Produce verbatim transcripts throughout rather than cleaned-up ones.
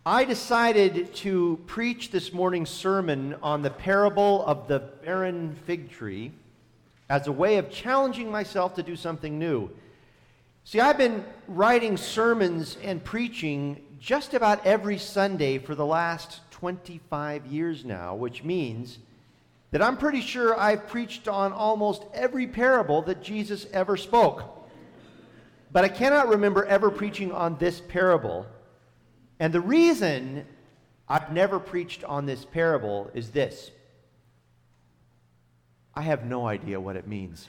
I decided to preach this morning's sermon on the parable of the barren fig tree as a way of challenging myself to do something new. See, I've been writing sermons and preaching just about every Sunday for the last twenty-five years now, which means that I'm pretty sure I've preached on almost every parable that Jesus ever spoke. But I cannot remember ever preaching on this parable. And the reason I've never preached on this parable is this. I have no idea what it means.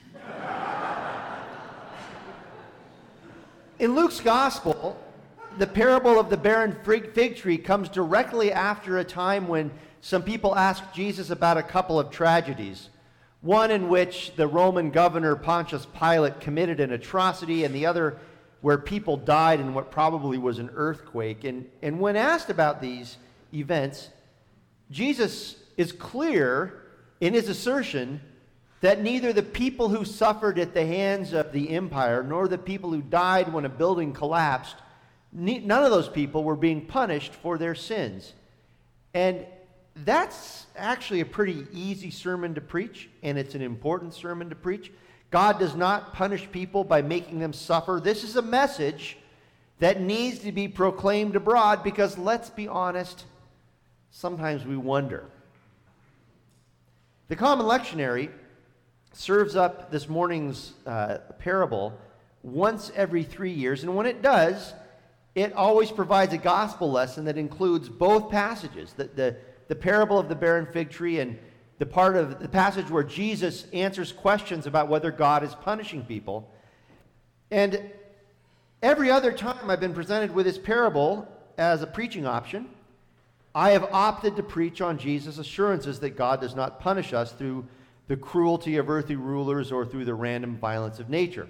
In Luke's gospel, the parable of the barren fig tree comes directly after a time when some people asked Jesus about a couple of tragedies. One in which the Roman governor Pontius Pilate committed an atrocity, and the other where people died in what probably was an earthquake. And, and when asked about these events, Jesus is clear in his assertion that neither the people who suffered at the hands of the empire nor the people who died when a building collapsed, none of those people were being punished for their sins. And that's actually a pretty easy sermon to preach, and it's an important sermon to preach. God does not punish people by making them suffer. This is a message that needs to be proclaimed abroad because, let's be honest, sometimes we wonder. The Common Lectionary serves up this morning's uh, parable once every three years, and when it does, it always provides a gospel lesson that includes both passages, the, the, the parable of the barren fig tree and the part of the passage where Jesus answers questions about whether God is punishing people. And every other time I've been presented with this parable as a preaching option, I have opted to preach on Jesus' assurances that God does not punish us through the cruelty of earthly rulers or through the random violence of nature.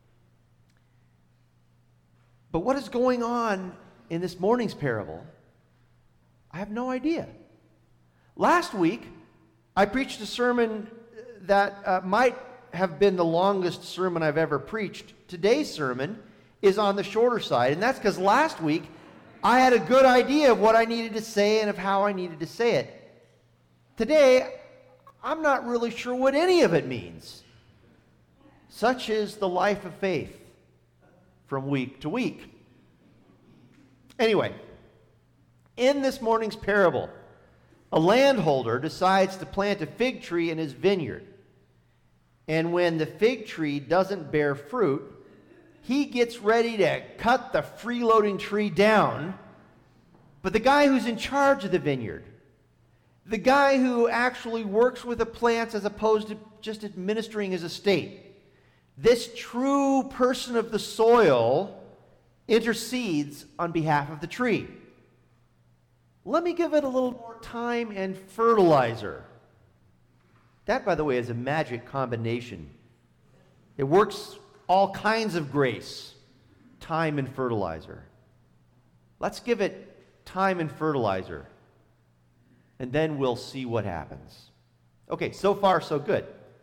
But what is going on in this morning's parable? I have no idea. Last week, I preached a sermon that uh, might have been the longest sermon I've ever preached. Today's sermon is on the shorter side, and that's because last week I had a good idea of what I needed to say and of how I needed to say it. Today, I'm not really sure what any of it means. Such is the life of faith from week to week. Anyway, in this morning's parable, a landholder decides to plant a fig tree in his vineyard. And when the fig tree doesn't bear fruit, he gets ready to cut the freeloading tree down. But the guy who's in charge of the vineyard, the guy who actually works with the plants as opposed to just administering his estate, this true person of the soil intercedes on behalf of the tree. Let me give it a little more time and fertilizer. That, by the way, is a magic combination. It works all kinds of grace, time and fertilizer. Let's give it time and fertilizer, and then we'll see what happens. Okay, so far so good.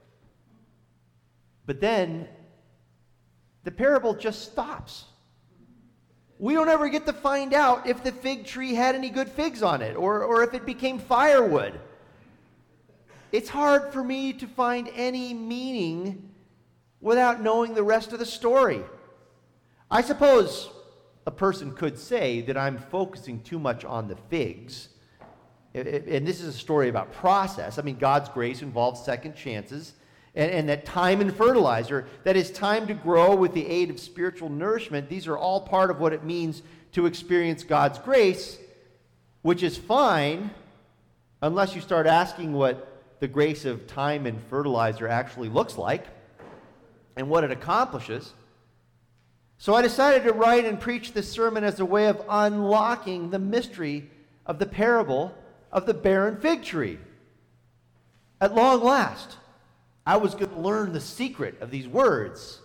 But then the parable just stops. We don't ever get to find out if the fig tree had any good figs on it or, or if it became firewood. It's hard for me to find any meaning without knowing the rest of the story. I suppose a person could say that I'm focusing too much on the figs. And this is a story about process. I mean, God's grace involves second chances. And, and that time and fertilizer, that is time to grow with the aid of spiritual nourishment, these are all part of what it means to experience God's grace, which is fine unless you start asking what the grace of time and fertilizer actually looks like and what it accomplishes. So I decided to write and preach this sermon as a way of unlocking the mystery of the parable of the barren fig tree. At long last, I was going to learn the secret of these words.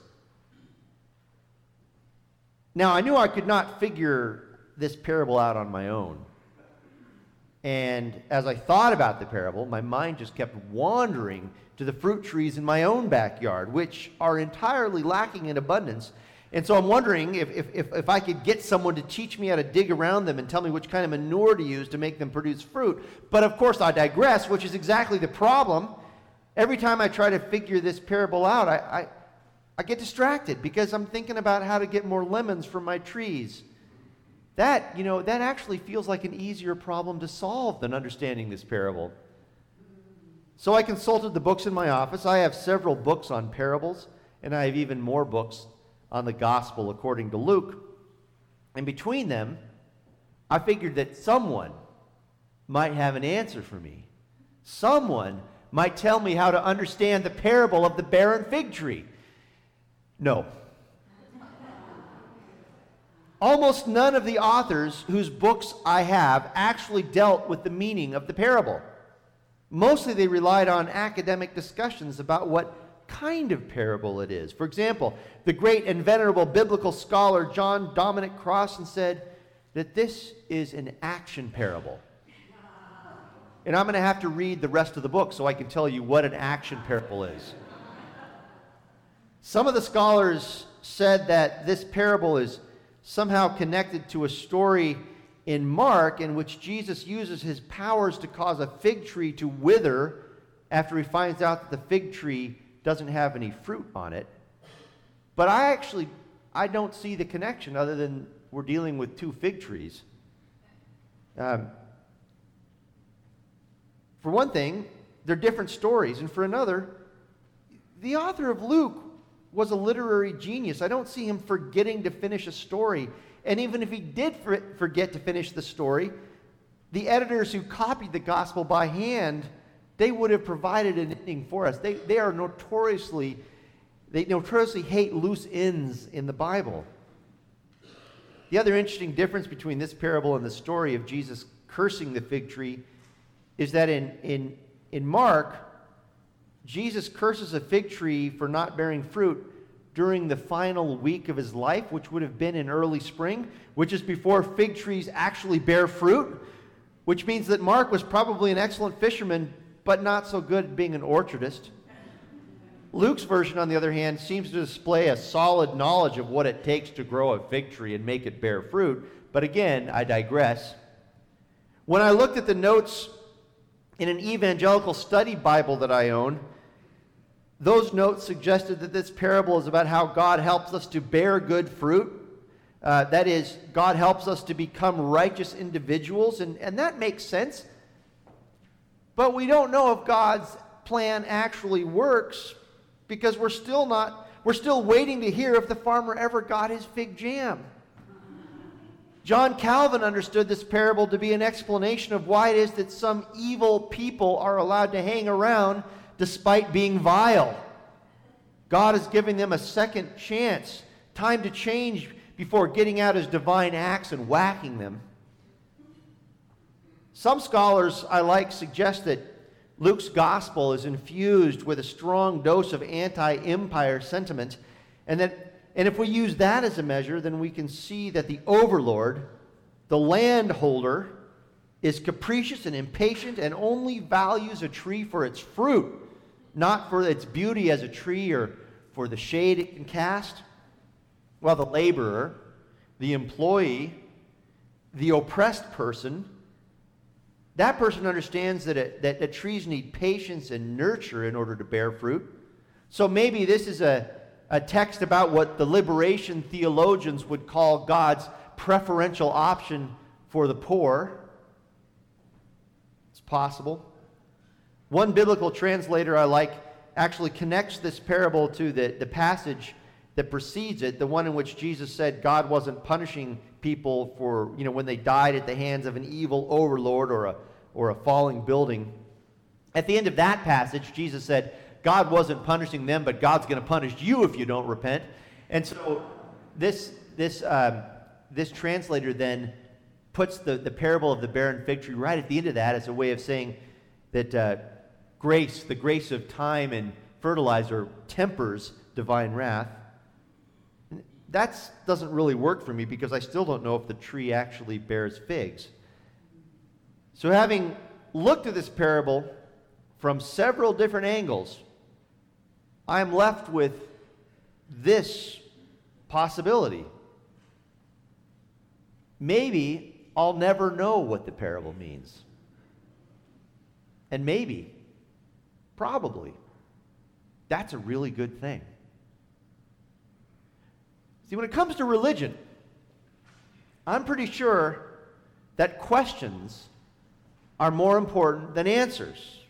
Now, I knew I could not figure this parable out on my own. And as I thought about the parable, my mind just kept wandering to the fruit trees in my own backyard, which are entirely lacking in abundance And so I'm wondering if, if, if, if I could get someone to teach me how to dig around them and tell me which kind of manure to use to make them produce fruit. But of course I digress, which is exactly the problem. Every time I try to figure this parable out, I, I, I get distracted because I'm thinking about how to get more lemons from my trees. That, you know, that actually feels like an easier problem to solve than understanding this parable. So I consulted the books in my office. I have several books on parables, and I have even more books on the gospel according to Luke. And between them, I figured that someone might have an answer for me. Someone might tell me how to understand the parable of the barren fig tree. No. Almost none of the authors whose books I have actually dealt with the meaning of the parable. Mostly they relied on academic discussions about what kind of parable it is. For example, the great and venerable biblical scholar John Dominic Crossan said that this is an action parable. And I'm going to have to read the rest of the book so I can tell you what an action parable is. Some of the scholars said that this parable is somehow connected to a story in Mark in which Jesus uses his powers to cause a fig tree to wither after he finds out that the fig tree doesn't have any fruit on it. But I actually, I don't see the connection other than we're dealing with two fig trees. Um, for one thing, they're different stories. And for another, the author of Luke was a literary genius. I don't see him forgetting to finish a story. And even if he did for, forget to finish the story, the editors who copied the gospel by hand, they would have provided an ending for us. They, they are notoriously, they notoriously hate loose ends in the Bible. The other interesting difference between this parable and the story of Jesus cursing the fig tree is that in, in, in Mark, Jesus curses a fig tree for not bearing fruit during the final week of his life, which would have been in early spring, which is before fig trees actually bear fruit, which means that Mark was probably an excellent fisherman, but not so good at being an orchardist. Luke's version, on the other hand, seems to display a solid knowledge of what it takes to grow a fig tree and make it bear fruit. But again, I digress. When I looked at the notes in an evangelical study Bible that I own, those notes suggested that this parable is about how God helps us to bear good fruit. Uh, that is, God helps us to become righteous individuals, and, and that makes sense. But we don't know if God's plan actually works because we're still not, we're still waiting to hear if the farmer ever got his fig jam. John Calvin understood this parable to be an explanation of why it is that some evil people are allowed to hang around despite being vile. God is giving them a second chance, time to change before getting out his divine axe and whacking them. Some scholars I like suggest that Luke's gospel is infused with a strong dose of anti-empire sentiment, and that and if we use that as a measure, then we can see that the overlord, the landholder, is capricious and impatient and only values a tree for its fruit, not for its beauty as a tree or for the shade it can cast. While the laborer, the employee, the oppressed person, that person understands that, it, that, that trees need patience and nurture in order to bear fruit. So maybe this is a, a text about what the liberation theologians would call God's preferential option for the poor. It's possible. One biblical translator I like actually connects this parable to the, the passage that precedes it, the one in which Jesus said God wasn't punishing people for, you know, when they died at the hands of an evil overlord or a or a falling building. At the end of that passage, Jesus said, God wasn't punishing them, but God's going to punish you if you don't repent. And so this this um, this translator then puts the, the parable of the barren fig tree right at the end of that as a way of saying that uh, grace, the grace of time and fertilizer, tempers divine wrath. That doesn't really work for me because I still don't know if the tree actually bears figs. So having looked at this parable from several different angles, I am left with this possibility. Maybe I'll never know what the parable means. And maybe, probably, that's a really good thing. See, when it comes to religion, I'm pretty sure that questions are more important than answers.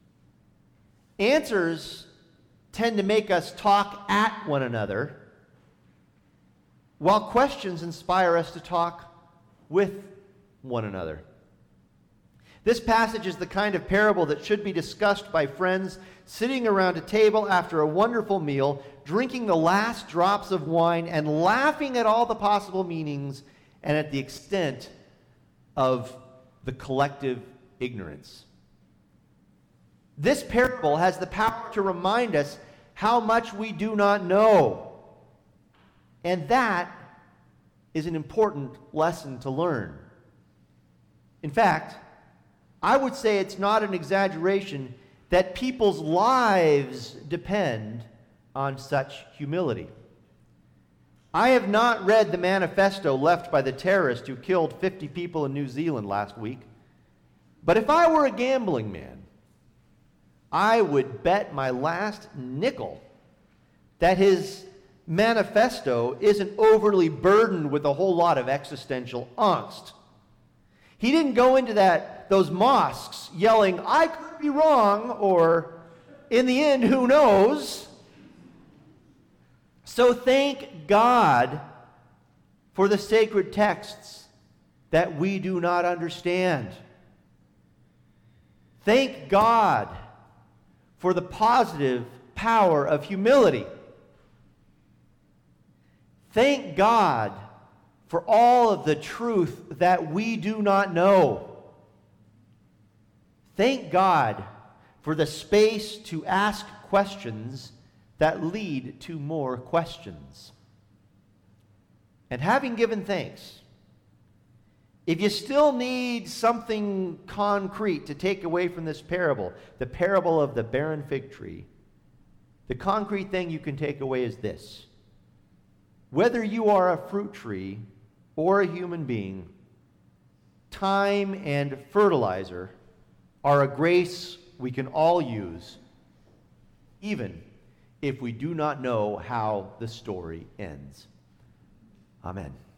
Answers tend to make us talk at one another, while questions inspire us to talk with one another. This passage is the kind of parable that should be discussed by friends sitting around a table after a wonderful meal, drinking the last drops of wine and laughing at all the possible meanings and at the extent of the collective ignorance. This parable has the power to remind us how much we do not know. And that is an important lesson to learn. In fact, I would say it's not an exaggeration that people's lives depend on such humility. I have not read the manifesto left by the terrorist who killed fifty people in New Zealand last week, but if I were a gambling man, I would bet my last nickel that his manifesto isn't overly burdened with a whole lot of existential angst. He didn't go into that those mosques yelling, "I could be wrong," or "in the end, who knows?" So thank God for the sacred texts that we do not understand. Thank God for the positive power of humility. Thank God for all of the truth that we do not know. Thank God for the space to ask questions that lead to more questions. And having given thanks, if you still need something concrete to take away from this parable, the parable of the barren fig tree, the concrete thing you can take away is this: whether you are a fruit tree or a human being, time and fertilizer are a grace we can all use, even if we do not know how the story ends. Amen.